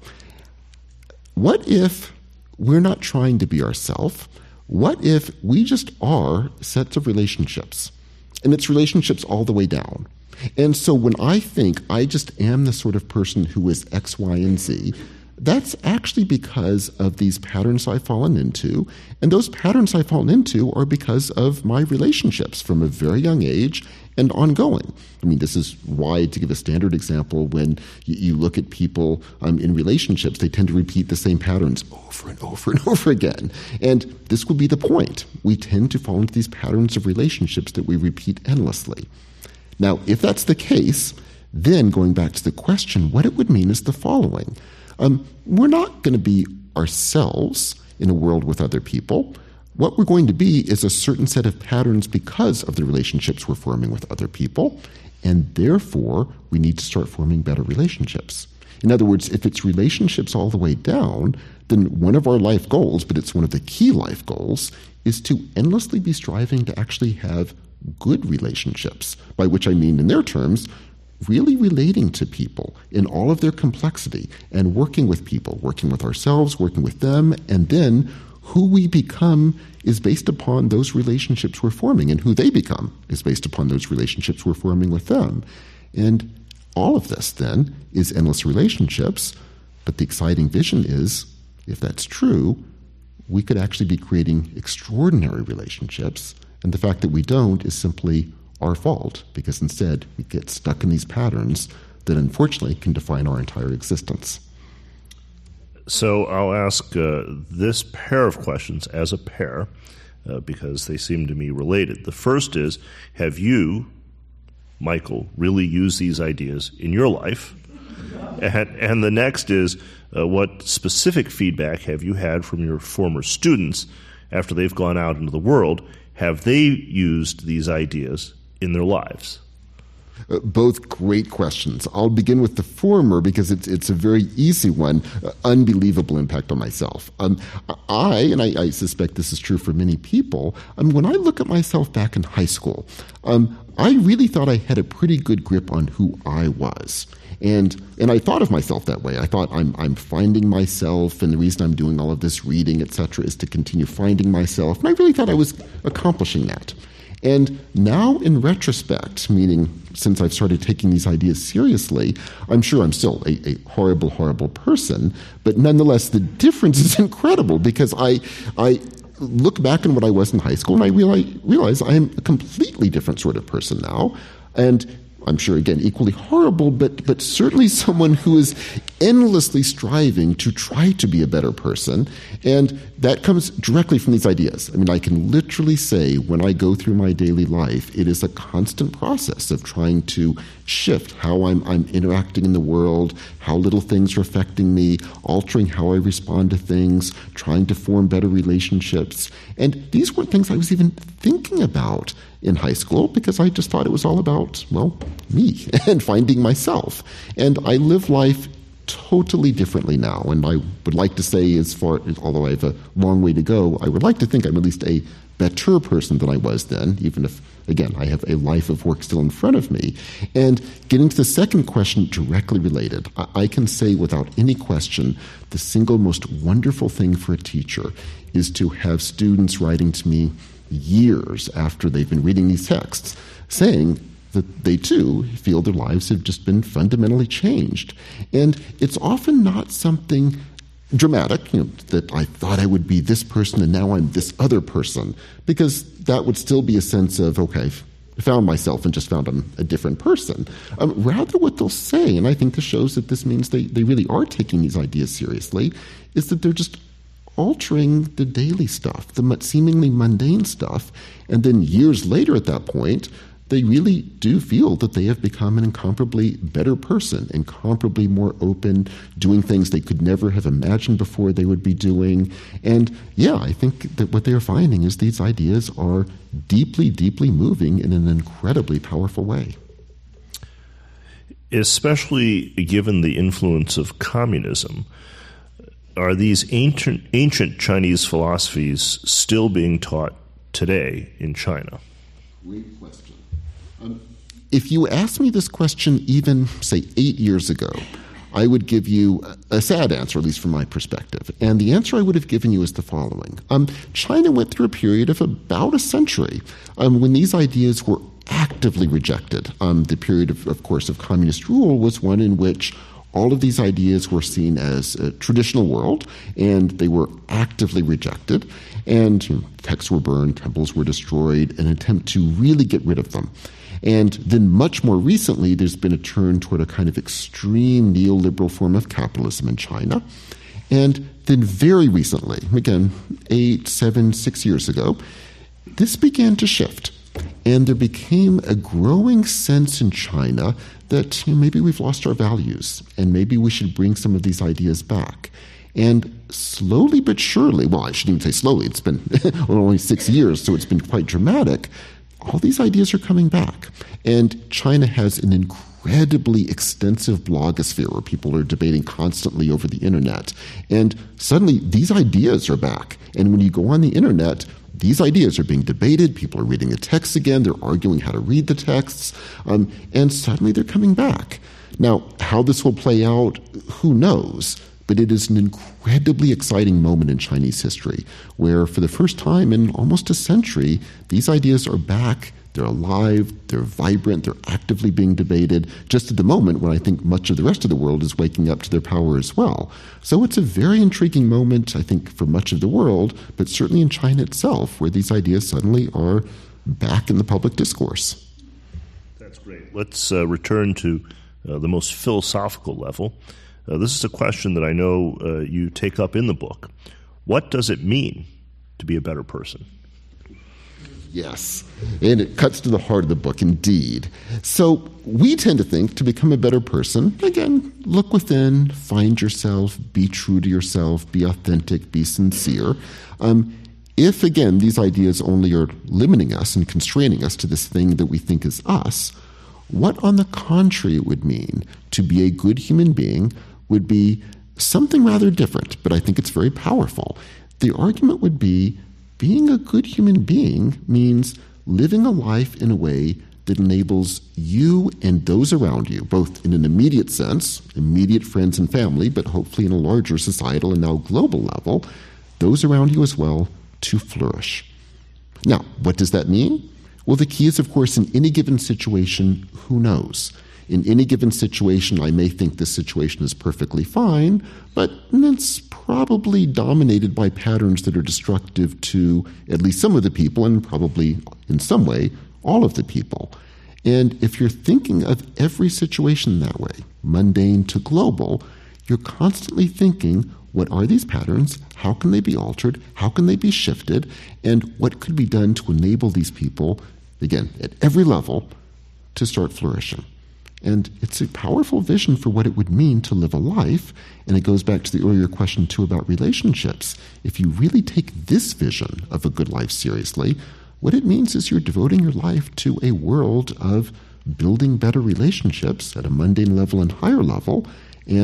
S2: What if we're not trying to be ourselves? What if we just are sets of relationships? And it's relationships all the way down. And so when I think I just am the sort of person who is X, Y, and Z, that's actually because of these patterns I've fallen into. And those patterns I've fallen into are because of my relationships from a very young age and ongoing. I mean, this is why, to give a standard example, when you look at people in relationships, they tend to repeat the same patterns over and over and over again. And this would be the point. We tend to fall into these patterns of relationships that we repeat endlessly. Now, if that's the case, then going back to the question, what it would mean is the following. We're not going to be ourselves in a world with other people. What we're going to be is a certain set of patterns because of the relationships we're forming with other people, and therefore we need to start forming better relationships. In other words, if it's relationships all the way down, then one of our life goals, but it's one of the key life goals, is to endlessly be striving to actually have good relationships, by which I mean, in their terms, really relating to people in all of their complexity and working with people, working with ourselves, working with them, and then who we become is based upon those relationships we're forming, and who they become is based upon those relationships we're forming with them. And all of this, then, is endless relationships, but the exciting vision is, if that's true, we could actually be creating extraordinary relationships, and the fact that we don't is simply our fault, because instead we get stuck in these patterns that unfortunately can define our entire existence.
S1: So I'll ask this pair of questions as a pair because they seem to me related. The first is, have you, Michael, really used these ideas in your life? And the next is, what specific feedback have you had from your former students after they've gone out into the world? Have they used these ideas in their lives?
S2: Both great questions. I'll begin with the former because it's a very easy one. Unbelievable impact on myself. I suspect this is true for many people, when I look at myself back in high school, I really thought I had a pretty good grip on who I was. And I thought of myself that way. I thought I'm finding myself, and the reason I'm doing all of this reading, etc., is to continue finding myself. And I really thought I was accomplishing that. And now, in retrospect, meaning since I've started taking these ideas seriously, I'm sure I'm still a horrible, horrible person, but nonetheless, the difference is incredible because I look back on what I was in high school and I realize I am a completely different sort of person now. And I'm sure, again, equally horrible, but certainly someone who is endlessly striving to try to be a better person. And that comes directly from these ideas. I mean, I can literally say when I go through my daily life, it is a constant process of trying to shift how I'm interacting in the world, how little things are affecting me, altering how I respond to things, trying to form better relationships. And these weren't things I was even thinking about in high school because I just thought it was all about, well, me and finding myself. And I live life totally differently now. And I would like to say, although I have a long way to go, I would like to think I'm at least a better person than I was then, even if, again, I have a life of work still in front of me. And getting to the second question, directly related, I can say without any question, the single most wonderful thing for a teacher is to have students writing to me years after they've been reading these texts, saying that they too feel their lives have just been fundamentally changed. And it's often not something dramatic, that I thought I would be this person and now I'm this other person, because that would still be a sense of, okay, I found myself and just found I'm a different person. Rather what they'll say, and I think this shows that this means they really are taking these ideas seriously, is that they're just altering the daily stuff, the seemingly mundane stuff, and then years later at that point, they really do feel that they have become an incomparably better person, incomparably more open, doing things they could never have imagined before they would be doing. And yeah, I think that what they are finding is these ideas are deeply, deeply moving in an incredibly powerful way.
S1: Especially given the influence of communism, are these ancient Chinese philosophies still being taught today in China?
S2: Great question. If you asked me this question even, say, 8 years ago, I would give you a sad answer, at least from my perspective. And the answer I would have given you is the following. China went through a period of about a century when these ideas were actively rejected. The period, of course, of communist rule was one in which all of these ideas were seen as a traditional world, and they were actively rejected. And texts were burned, temples were destroyed, in an attempt to really get rid of them. And then much more recently, there's been a turn toward a kind of extreme neoliberal form of capitalism in China. And then very recently, again, 6 years ago, this began to shift. And there became a growing sense in China that maybe we've lost our values, and maybe we should bring some of these ideas back. And slowly but surely, well, I shouldn't even say slowly, it's been only 6 years, so it's been quite dramatic, all these ideas are coming back. And China has an incredibly extensive blogosphere where people are debating constantly over the internet. And suddenly these ideas are back. And when you go on the internet, these ideas are being debated. People are reading the texts again. They're arguing how to read the texts. And suddenly they're coming back. Now, how this will play out, who knows? But it is an incredibly exciting moment in Chinese history where, for the first time in almost a century, these ideas are back, they're alive, they're vibrant, they're actively being debated, just at the moment when I think much of the rest of the world is waking up to their power as well. So it's a very intriguing moment, I think, for much of the world, but certainly in China itself, where these ideas suddenly are back in the public discourse.
S1: That's great. Let's return to the most philosophical level. This is a question that I know you take up in the book. What does it mean to be a better person?
S2: Yes, and it cuts to the heart of the book, indeed. So we tend to think to become a better person, again, look within, find yourself, be true to yourself, be authentic, be sincere. If, again, these ideas only are limiting us and constraining us to this thing that we think is us, what on the contrary it would mean to be a good human being would be something rather different, but I think it's very powerful. The argument would be being a good human being means living a life in a way that enables you and those around you, both in an immediate sense, immediate friends and family, but hopefully in a larger societal and now global level, those around you as well, to flourish. Now, what does that mean? Well, the key is, of course, in any given situation, who knows? In any given situation, I may think this situation is perfectly fine, but it's probably dominated by patterns that are destructive to at least some of the people, and probably in some way, all of the people. And if you're thinking of every situation that way, mundane to global, you're constantly thinking, what are these patterns? How can they be altered? How can they be shifted? And what could be done to enable these people, again, at every level, to start flourishing? And it's a powerful vision for what it would mean to live a life. And it goes back to the earlier question, too, about relationships. If you really take this vision of a good life seriously, what it means is you're devoting your life to a world of building better relationships at a mundane level and higher level. And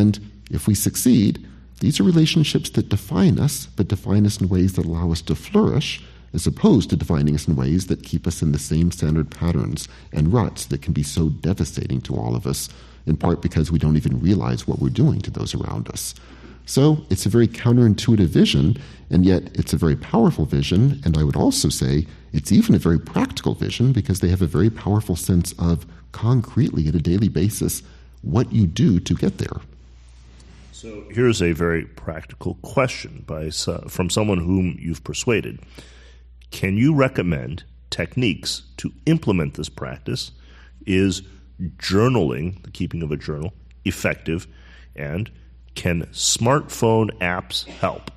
S2: if we succeed, these are relationships that define us, but define us in ways that allow us to flourish, as opposed to defining us in ways that keep us in the same standard patterns and ruts that can be so devastating to all of us, in part because we don't even realize what we're doing to those around us. So it's a very counterintuitive vision, and yet it's a very powerful vision, and I would also say it's even a very practical vision because they have a very powerful sense of concretely at a daily basis what you do to get there.
S1: So here's a very practical question from someone whom you've persuaded. Can you recommend techniques to implement this practice? Is journaling, the keeping of a journal, effective? And can smartphone apps help?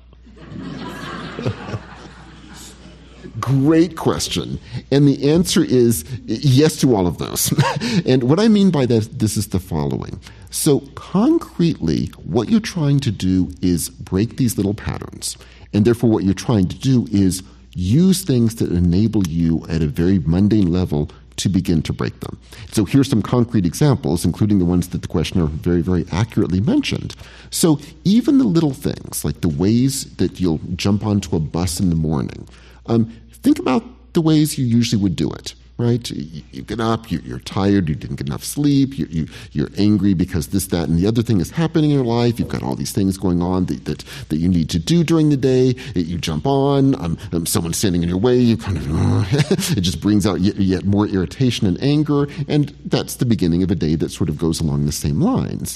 S2: Great question. And the answer is yes to all of those. And what I mean by this is the following. So concretely, what you're trying to do is break these little patterns. And therefore, what you're trying to do is use things that enable you at a very mundane level to begin to break them. So here's some concrete examples, including the ones that the questioner very, very accurately mentioned. So even the little things, like the ways that you'll jump onto a bus in the morning, think about the ways you usually would do it, right? You get up, you're tired, you didn't get enough sleep, you're angry because this, that, and the other thing is happening in your life. You've got all these things going on that you need to do during the day. You jump on, someone's standing in your way, you kind of, it just brings out yet more irritation and anger, and that's the beginning of a day that sort of goes along the same lines.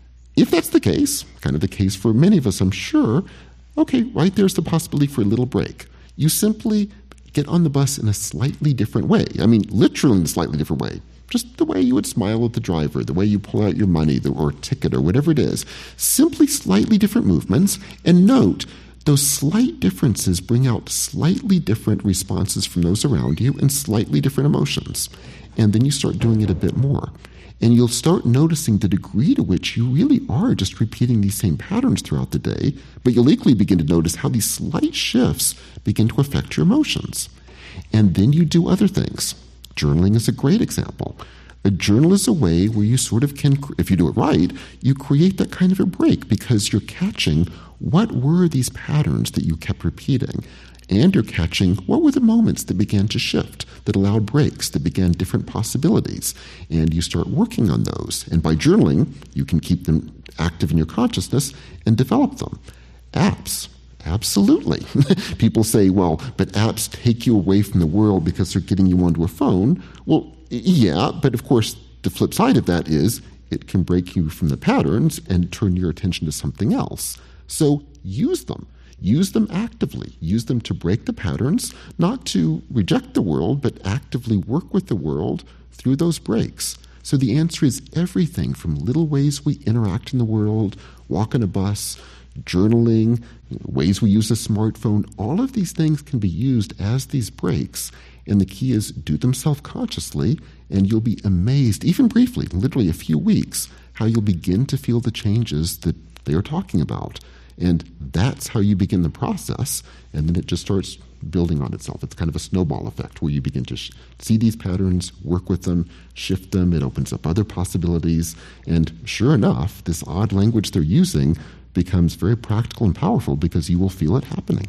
S2: If that's the case, kind of the case for many of us, I'm sure, okay, right there's the possibility for a little break. You simply get on the bus in a slightly different way. I mean, literally in a slightly different way. Just the way you would smile at the driver, the way you pull out your money or ticket or whatever it is. Simply slightly different movements. And note, those slight differences bring out slightly different responses from those around you and slightly different emotions. And then you start doing it a bit more. And you'll start noticing the degree to which you really are just repeating these same patterns throughout the day, but you'll equally begin to notice how these slight shifts begin to affect your emotions. And then you do other things. Journaling is a great example. A journal is a way where you sort of can, if you do it right, you create that kind of a break because you're catching what were these patterns that you kept repeating. And you're catching what were the moments that began to shift, that allowed breaks, that began different possibilities. And you start working on those. And by journaling, you can keep them active in your consciousness and develop them. Apps, absolutely. People say, well, but apps take you away from the world because they're getting you onto a phone. Well, yeah, but of course, the flip side of that is it can break you from the patterns and turn your attention to something else. So use them. Use them actively. Use them to break the patterns, not to reject the world, but actively work with the world through those breaks. So the answer is everything from little ways we interact in the world, walk on a bus, journaling, ways we use a smartphone. All of these things can be used as these breaks. And the key is do them self-consciously, and you'll be amazed, even briefly, literally a few weeks, how you'll begin to feel the changes that they are talking about. And that's how you begin the process, and then it just starts building on itself. It's kind of a snowball effect where you begin to see these patterns, work with them, shift them. It opens up other possibilities, and sure enough, this odd language they're using becomes very practical and powerful because you will feel it happening.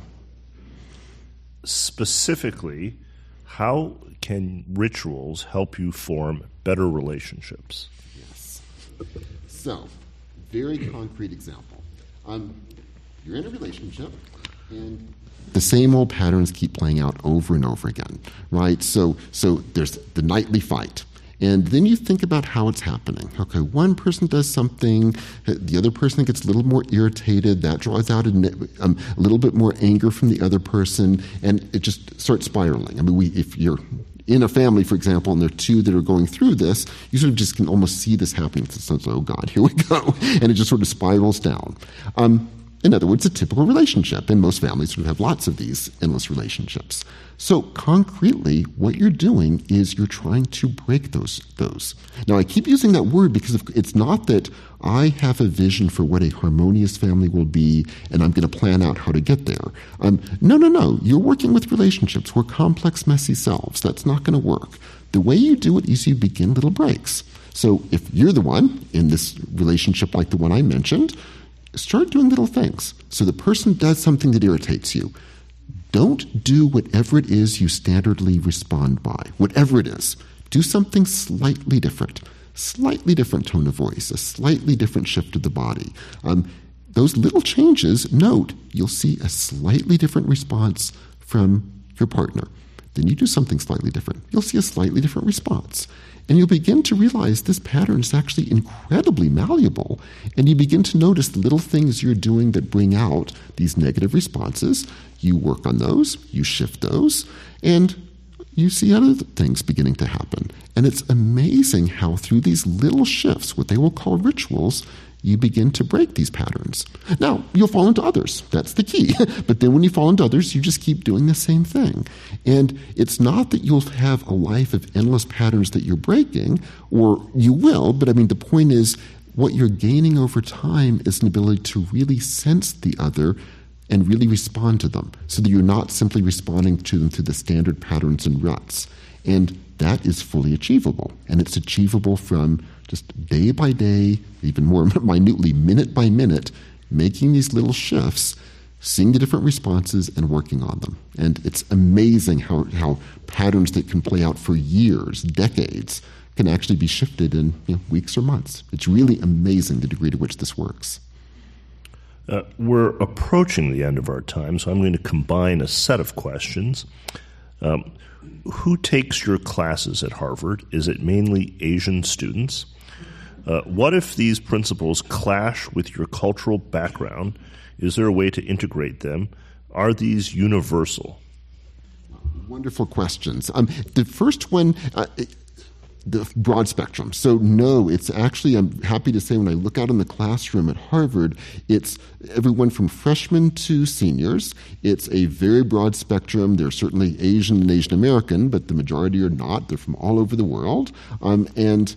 S1: Specifically, how can rituals help you form better relationships?
S2: Yes. So, very concrete example. You're in a relationship, and the same old patterns keep playing out over and over again, right? So there's the nightly fight. And then you think about how it's happening. Okay, one person does something, the other person gets a little more irritated, that draws out a little bit more anger from the other person, and it just starts spiraling. I mean, if you're in a family, for example, and there are two that are going through this, you sort of just can almost see this happening. So, oh God, here we go. And it just sort of spirals down. In other words, a typical relationship. And most families sort of have lots of these endless relationships. So concretely, what you're doing is you're trying to break those. Now, I keep using that word because it's not that I have a vision for what a harmonious family will be and I'm going to plan out how to get there. No. You're working with relationships. We're complex, messy selves. That's not going to work. the way you do it is you begin little breaks. So if you're the one in this relationship like the one I mentioned, start doing little things. So the person does something that irritates you. Don't do whatever it is you standardly respond by. Whatever it is, do something slightly different tone of voice, a slightly different shift of the body. Those little changes, note, you'll see a slightly different response from your partner. Then you do something slightly different. You'll see a slightly different response. And you'll begin to realize this pattern is actually incredibly malleable. And you begin to notice the little things you're doing that bring out these negative responses. You work on those, you shift those, and you see other things beginning to happen. And it's amazing how through these little shifts, what they will call rituals, you begin to break these patterns. Now, you'll fall into others. That's the key. But then when you fall into others, you just keep doing the same thing. And it's not that you'll have a life of endless patterns that you're breaking, or you will, but I mean, the point is what you're gaining over time is an ability to really sense the other and really respond to them, so that you're not simply responding to them through the standard patterns and ruts. And that is fully achievable. And it's achievable from just day by day, even more minutely, minute by minute, making these little shifts, seeing the different responses and working on them. And it's amazing how patterns that can play out for years, decades, can actually be shifted in weeks or months. It's really amazing the degree to which this works.
S1: We're approaching the end of our time, so I'm going to combine a set of questions. Who takes your classes at Harvard? Is it mainly Asian students? What if these principles clash with your cultural background? Is there a way to integrate them? Are these universal?
S2: Wonderful questions. The first one, the broad spectrum. So no, it's actually, I'm happy to say when I look out in the classroom at Harvard, it's everyone from freshmen to seniors. It's a very broad spectrum. They're certainly Asian and Asian American, but the majority are not. They're from all over the world. And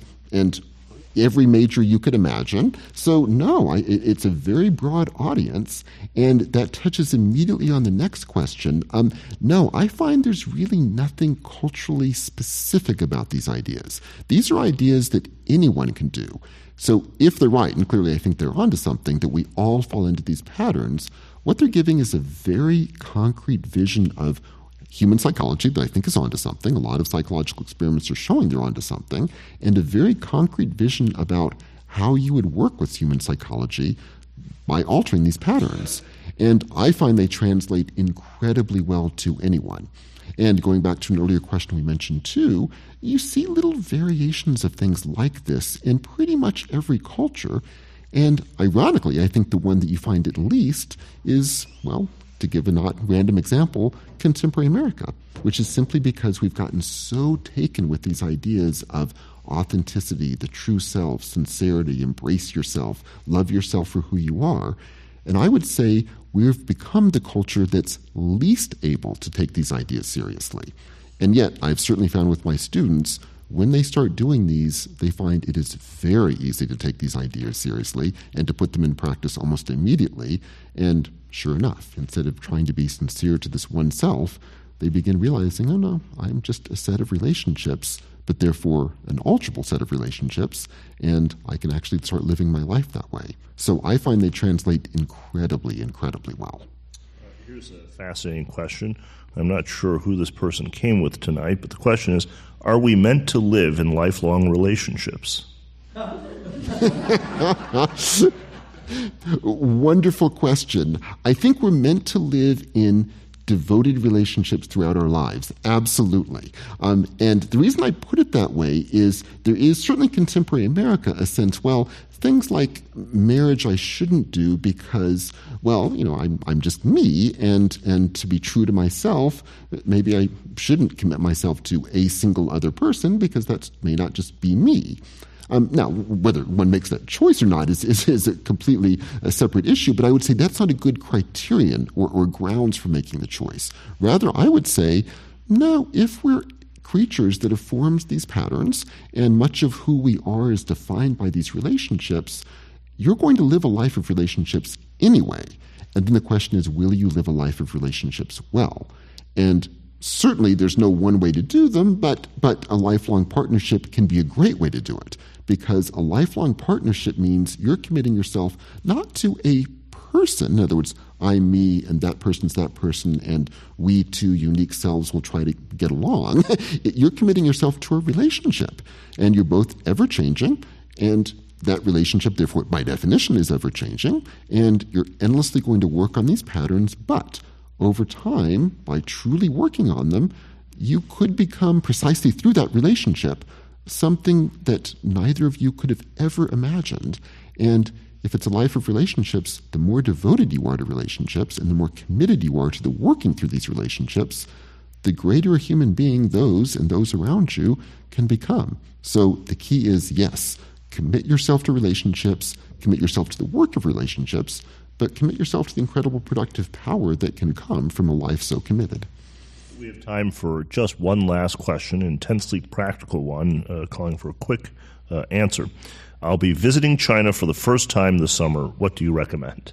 S2: every major you could imagine. So no, it's a very broad audience, and that touches immediately on the next question. No, I find there's really nothing culturally specific about these ideas. These are ideas that anyone can do. So if they're right, and clearly I think they're onto something, that we all fall into these patterns, what they're giving is a very concrete vision of human psychology that I think is onto something. A lot of psychological experiments are showing they're onto something, and a very concrete vision about how you would work with human psychology by altering these patterns. And I find they translate incredibly well to anyone. And going back to an earlier question we mentioned too, you see little variations of things like this in pretty much every culture. And ironically, I think the one that you find at least is, well, to give a not random example, contemporary America, which is simply because we've gotten so taken with these ideas of authenticity, the true self, sincerity, embrace yourself, love yourself for who you are. And I would say we've become the culture that's least able to take these ideas seriously. And yet, I've certainly found with my students, when they start doing these, they find it is very easy to take these ideas seriously and to put them in practice almost immediately. And sure enough, instead of trying to be sincere to this one self, they begin realizing, oh no, I'm just a set of relationships, but therefore an alterable set of relationships, and I can actually start living my life that way. So I find they translate incredibly, incredibly well.
S1: Here's a fascinating question. I'm not sure who this person came with tonight, but the question is, are we meant to live in lifelong relationships?
S2: Wonderful question. I think we're meant to live in devoted relationships throughout our lives. Absolutely. And the reason I put it that way is there is certainly contemporary America a sense, well, things like marriage I shouldn't do because, well, I'm just me, and to be true to myself, maybe I shouldn't commit myself to a single other person because that may not just be me. Now, whether one makes that choice or not is a completely separate issue, but I would say that's not a good criterion or grounds for making the choice. Rather, I would say, no, if we're creatures that have formed these patterns, and much of who we are is defined by these relationships, you're going to live a life of relationships anyway. And then the question is, will you live a life of relationships well? And certainly there's no one way to do them, but a lifelong partnership can be a great way to do it, because a lifelong partnership means you're committing yourself not to a person. In other words, I'm me and that person's that person, and we two unique selves will try to get along. You're committing yourself to a relationship, and you're both ever-changing, and that relationship, therefore, by definition, is ever-changing, and you're endlessly going to work on these patterns, but over time, by truly working on them, you could become, precisely through that relationship, something that neither of you could have ever imagined. And if it's a life of relationships, the more devoted you are to relationships and the more committed you are to the working through these relationships, the greater a human being those and those around you can become. So the key is, yes, commit yourself to relationships, commit yourself to the work of relationships, but commit yourself to the incredible productive power that can come from a life so committed.
S1: We have time for just one last question, an intensely practical one, calling for a quick answer. I'll be visiting China for the first time this summer. What do you recommend?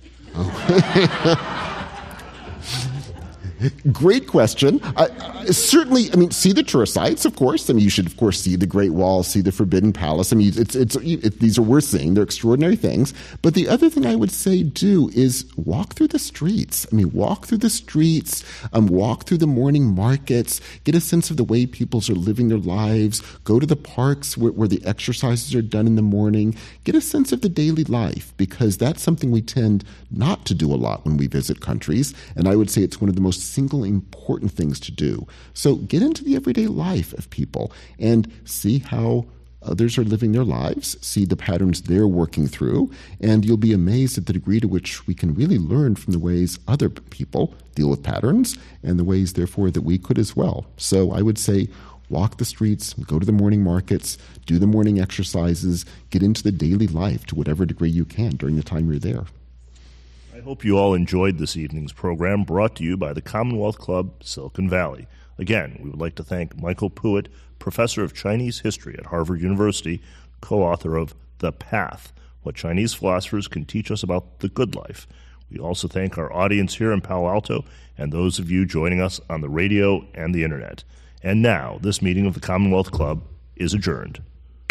S2: Great question. Certainly, see the tourist sites, of course. You should, of course, see the Great Wall, see the Forbidden Palace. These are worth seeing. They're extraordinary things. But the other thing I would say do is walk through the streets. Walk through the streets, walk through the morning markets, get a sense of the way people are living their lives, go to the parks where the exercises are done in the morning, get a sense of the daily life, because that's something we tend not to do a lot when we visit countries. And I would say it's one of the most single important things to do. So get into the everyday life of people and see how others are living their lives, see the patterns they're working through, and you'll be amazed at the degree to which we can really learn from the ways other people deal with patterns and the ways, therefore, that we could as well. So I would say walk the streets, go to the morning markets, do the morning exercises, get into the daily life to whatever degree you can during the time you're there.
S1: I hope you all enjoyed this evening's program, brought to you by the Commonwealth Club, Silicon Valley. Again, we would like to thank Michael Puett, Professor of Chinese History at Harvard University, co-author of The Path, What Chinese Philosophers Can Teach Us About the Good Life. We also thank our audience here in Palo Alto and those of you joining us on the radio and the Internet. And now, this meeting of the Commonwealth Club is adjourned.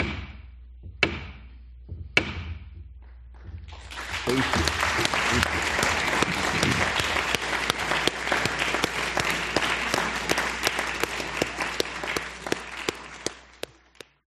S2: Thank you.